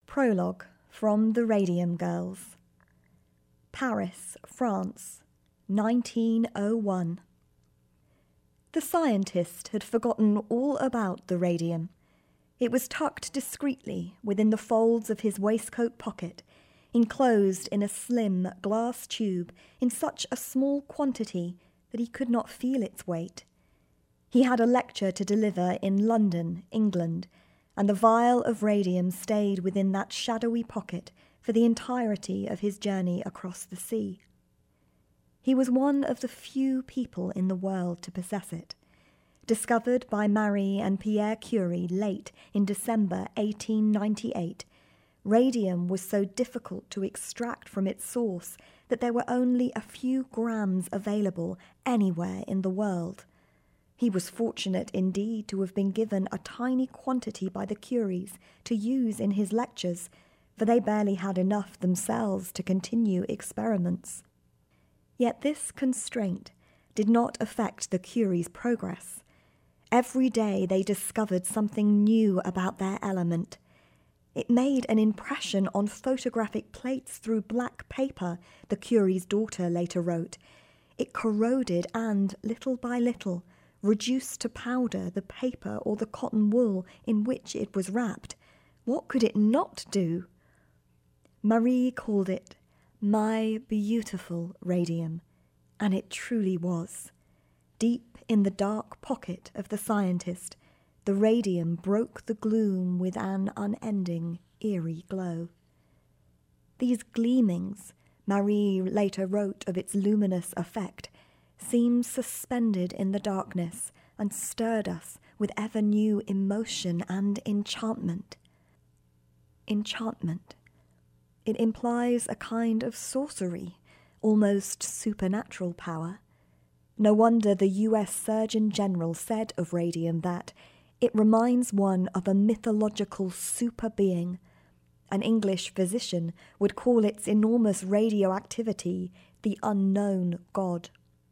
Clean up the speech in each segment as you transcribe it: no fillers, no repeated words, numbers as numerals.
Prologue from the Radium Girls. Paris, France, 1901. The scientist had forgotten all about the radium. It was tucked discreetly within the folds of his waistcoat pocket, enclosed in a slim glass tube in such a small quantity that he could not feel its weight. He had a lecture to deliver in London, England, and the vial of radium stayed within that shadowy pocket for the entirety of his journey across the sea. He was one of the few people in the world to possess it. Discovered by Marie and Pierre Curie late in December 1898, radium was so difficult to extract from its source that there were only a few grams available anywhere in the world. He was fortunate indeed to have been given a tiny quantity by the Curies to use in his lectures, for they barely had enough themselves to continue experiments. Yet this constraint did not affect the Curies' progress. Every day they discovered something new about their element. It made an impression on photographic plates through black paper, the Curie's daughter later wrote. It corroded and, little by little, reduced to powder the paper or the cotton wool in which it was wrapped. What could it not do? Marie called it my beautiful radium, and it truly was. Deep in the dark pocket of the scientist, the radium broke the gloom with an unending, eerie glow. These gleamings, Marie later wrote of its luminous effect, seemed suspended in the darkness and stirred us with ever new emotion and enchantment. Enchantment. It implies a kind of sorcery, almost supernatural power. No wonder the U.S. Surgeon General said of radium that it reminds one of a mythological super-being. An English physician would call its enormous radioactivity the unknown god.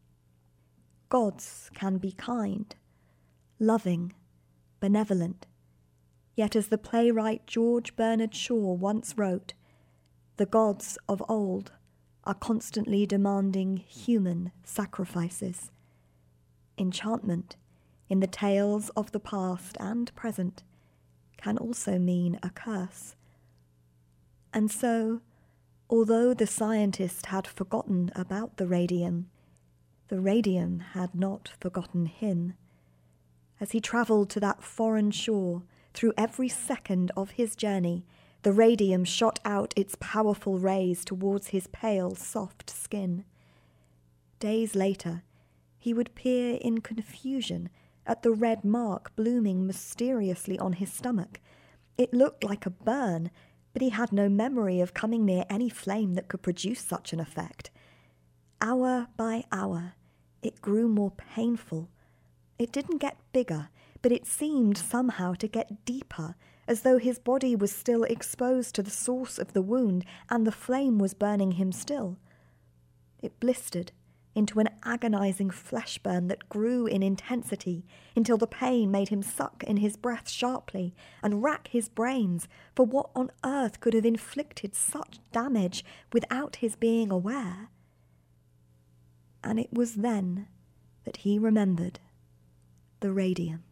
Gods can be kind, loving, benevolent. Yet as the playwright George Bernard Shaw once wrote, the gods of old are constantly demanding human sacrifices. Enchantment, in the tales of the past and present, can also mean a curse. And so, although the scientist had forgotten about the radium had not forgotten him. As he travelled to that foreign shore, through every second of his journey, the radium shot out its powerful rays towards his pale, soft skin. Days later, he would peer in confusion at the red mark blooming mysteriously on his stomach. It looked like a burn, but he had no memory of coming near any flame that could produce such an effect. Hour by hour, it grew more painful. It didn't get bigger, but it seemed somehow to get deeper, as though his body was still exposed to the source of the wound and the flame was burning him still. It blistered into an agonizing flesh burn that grew in intensity until the pain made him suck in his breath sharply and rack his brains for what on earth could have inflicted such damage without his being aware. And it was then that he remembered the radium.